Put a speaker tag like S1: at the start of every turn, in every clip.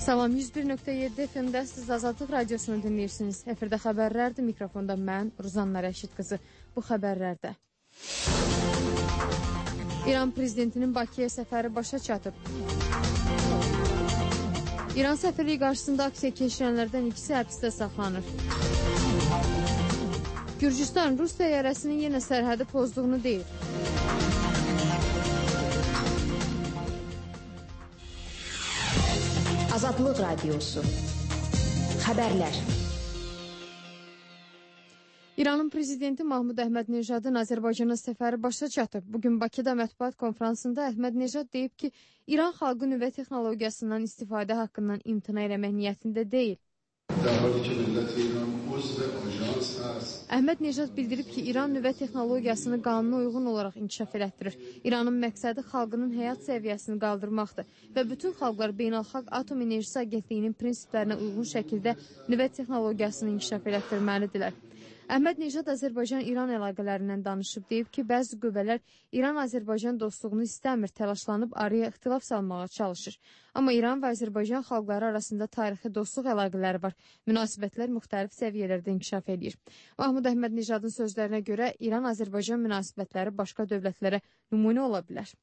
S1: Salam, 101.7 FM-də siz Azadlıq Radiosunu dinləyirsiniz. Efirdə xəbərlərdir, mikrofonda mən, Ruzanna Rəşid qızı. Bu xəbərlərdə İran prezidentinin Bakıya səfəri başa çatıb. İran səfirliyi qarşısında aksiya keçirənlərdən ikisi həbsdə saxlanır. Gürcüstan Rus təyyarəsinin yenə sərhədi pozduğunu deyir.
S2: Azadlıq Radiosu. Xəbərlər.
S1: İranın prezidenti Mahmud Əhməd-Nejadın Azərbaycana səfəri başa çatıb. Bugün Bakıda mətbuat konfransında Əhməd-Nejad deyib ki, İran xalqı nüvə texnologiyasından istifadə haqqından imtina eləmək niyyətində deyil. Əhməd-Nejad bildirib ki, İran nüvə texnologiyasını qanuna uyğun olaraq inkişaf elətdirir. İranın məqsədi xalqının həyat səviyyəsini qaldırmaqdır və bütün xalqlar Beynəlxalq Atom Enerjisi Agentliyinin prinsiplərinə uyğun şəkildə nüvə texnologiyasını inkişaf elətdirməlidirlər. Əhməd-Nejad Azərbaycan-İran əlaqələrindən danışıb, deyib ki, bəzi qüvvələr İran-Azərbaycan dostluğunu istəmir, təlaşlanıb araya ixtilaf salmağa çalışır. Amma İran və Azərbaycan xalqları arasında tarixi dostluq əlaqələri var. Münasibətlər müxtəlif səviyyələrdə inkişaf edir. Mahmud Əhməd-Nejadın sözlərinə görə İran-Azərbaycan münasibətləri başqa dövlətlərə nümunə ola bilər.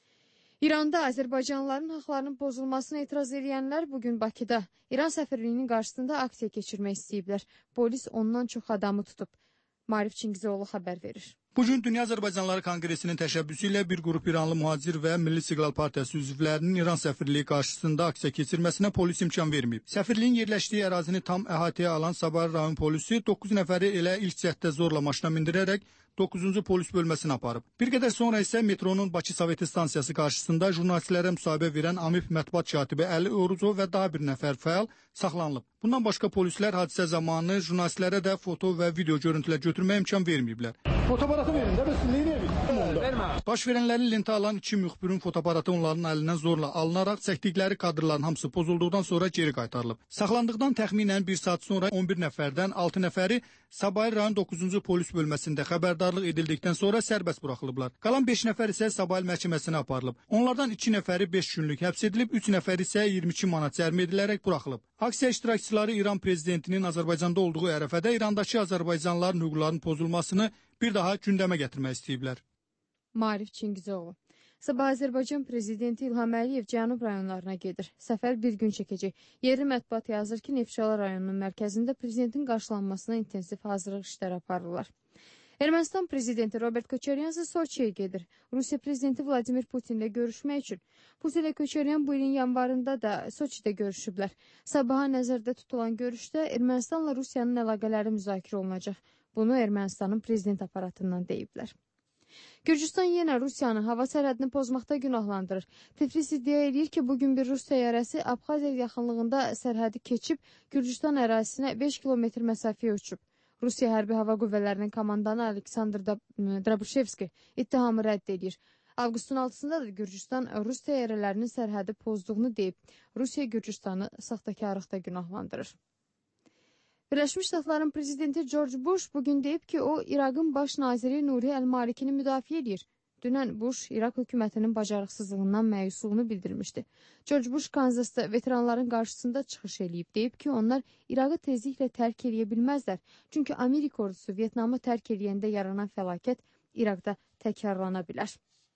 S1: İranda Azərbaycanlıların haqlarının pozulmasına etiraz edənlər bugün Bakıda İran səfirliyinin qarşısında aksiya keçirmək istəyiblər. Polis ondan çox adamı tutub. Marif Çingizoğlu xəbər verir.
S3: Bugün Dünya Azərbaycanlıları Konqresinin təşəbbüsü ilə bir qrup İranlı mühacir və Milli İstiqlal Partiyası üzvlərinin İran səfirliyi qarşısında aksiya keçirməsinə polis imkan verməyib. Səfirliyin yerləşdiyi ərazini tam əhatəyə alan Sabari rayon polisi 9 nəfəri elə ilk cəhddə zorla maşına mindirərək 9-cu polis bölməsinə aparıb. Bir qədər sonra isə metronun Bakı Soveti stansiyası qarşısında jurnalistlərə müsahibə verən AMİP mətbuat katibi Əli Oruzov və daha bir nəfər fəal saxlanılıb. Bundan başqa polislər hadisə zamanı jurnalistlərə də foto və video görüntülər götürməyə imkan verməyiblər. Fotoaparatı verin də, bəs neyə vermə? Baş verənlərin lentə alan 2 müxbirin fotoaparatı onların əlindən zorla alınaraq çəkdikləri kadrların hamısı pozulduqdan sonra geri qaytarılıb. Saxlandıqdan təxminən 1 saat sonra 11 nəfərdən 6 nəfəri Sabari rayon 9-cu polis bölməsində xəbərdarlıq edildikdən sonra sərbəst buraxılıblar. Qalan 5 nəfər isə Sabari məhkəməsinə aparılıb. Onlardan 2 nəfəri 5 günlük həbs edilib, 3 nəfər isə 22 manat cərimə edilərək buraxılıb. Aksiya iştirakçıları İran prezidentinin Azərbaycanda olduğu ərəfədə İrandakı azərbaycanlıların hüquqlarının pozulmasını bir daha gündəmə gətirmək istəyiblər.
S1: Marif Çingizoğlu. Sabah Azərbaycan prezidenti İlham Əliyev cənub rayonlarına gedir. Səfər bir gün çəkəcək. Yerli mətbuat yazır ki, Neftçala rayonunun mərkəzində prezidentin qarşılanmasına intensiv hazırlıq işləri aparırlar. Ermənistan prezidenti Robert Koçaryan isə Soçiyə gedir. Rusiya prezidenti Vladimir Putinlə görüşmək üçün. Putin ilə Koçaryan bu ilin yanvarında da Soçidə görüşüblər. Sabaha nəzərdə tutulan görüşdə Ermənistanla Rusiyanın əlaqələri müzakirə olunacaq. Bunu Ermənistanın prezident aparatından deyiblər. Gürcüstan yenə Rusiyanın hava sərhədini pozmaqda günahlandırır. Tiflis iddia edir ki, bugün bir Rus təyyarəsi Abxaziya yaxınlığında sərhədi keçib Gürcüstan ərazisinə 5 kilometr məsafəyə uçub. Rusiya Hərbi Hava Qüvvələrinin komandanı Aleksandr Drabuşevski ittihamı rədd edir. Avqustun 6-sında da Gürcüstan Rus təyyarələrinin sərhədi pozduğunu deyib. Rusiya Gürcüstanı saxtakarlıqda günahlandırır. Birləşmiş Ştatların prezidenti George Bush bugün deyib ki, o İraqın baş naziri Nuri Əl-Malikini müdafiə edir. Dünən Bush İraq hökumətinin bacarıqsızlığından məyusluğunu bildirmişdi. George Bush Kanzasda veteranların qarşısında çıxış eləyib, deyib ki, onlar İraqı tezliklə tərk eləyə bilməzlər. Çünki Amerika ordusu Vyetnamı tərk eləyəndə yaranan fəlakət İraqda təkrarlana bilər.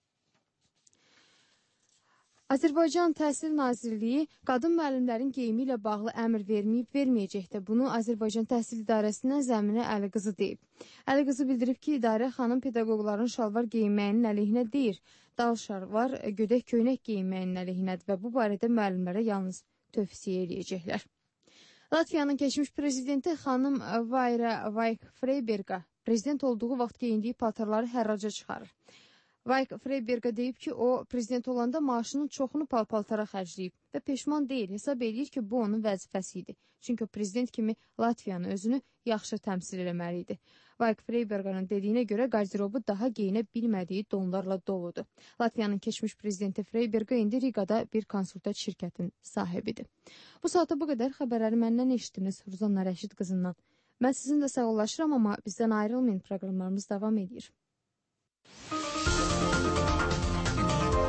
S1: Azərbaycan Təhsil Nazirliyi qadın müəllimlərin geyimi ilə bağlı əmr verməyəcəkdir. Bunu Azərbaycan Təhsil İdarəsindən Zəminə Əliqızı deyib. Əliqızı bildirib ki, idarə xanım pedaqoqların şalvar geyinməyinin əleyhinə deyir. Dal şalvar, gödək köynək geyinməyinin əleyhinədir və bu barədə müəllimlərə yalnız tövsiyə eləyəcəklər. Latviyanın keçmiş prezidenti xanım Vayra Vayk-Freyberga prezident olduğu vaxt geyindiyi paltarları hərraca çıxarır. Vayk-Freyberga deyib ki, o prezident olanda maaşının çoxunu paltara xərcləyib və peşman deyil, hesab edir ki, bu onun vəzifəsi idi. Çünki prezident kimi Latviyanın özünü yaxşı təmsil eləməli idi. Vayk-Freyberganın dediyinə görə qardirobu daha geyinə bilmədiyi donlarla doludur. Latviyanın keçmiş prezidenti Freyberga indi Rigada bir konsultat şirkətin sahibidir. Bu saata bu qədər xəbərləri məndən eşitdiniz Ruzanna Rəşid qızından. Mən sizinlə sağollaşıram, amma bizdən ayrılmayın, proqramlarımız davam edir.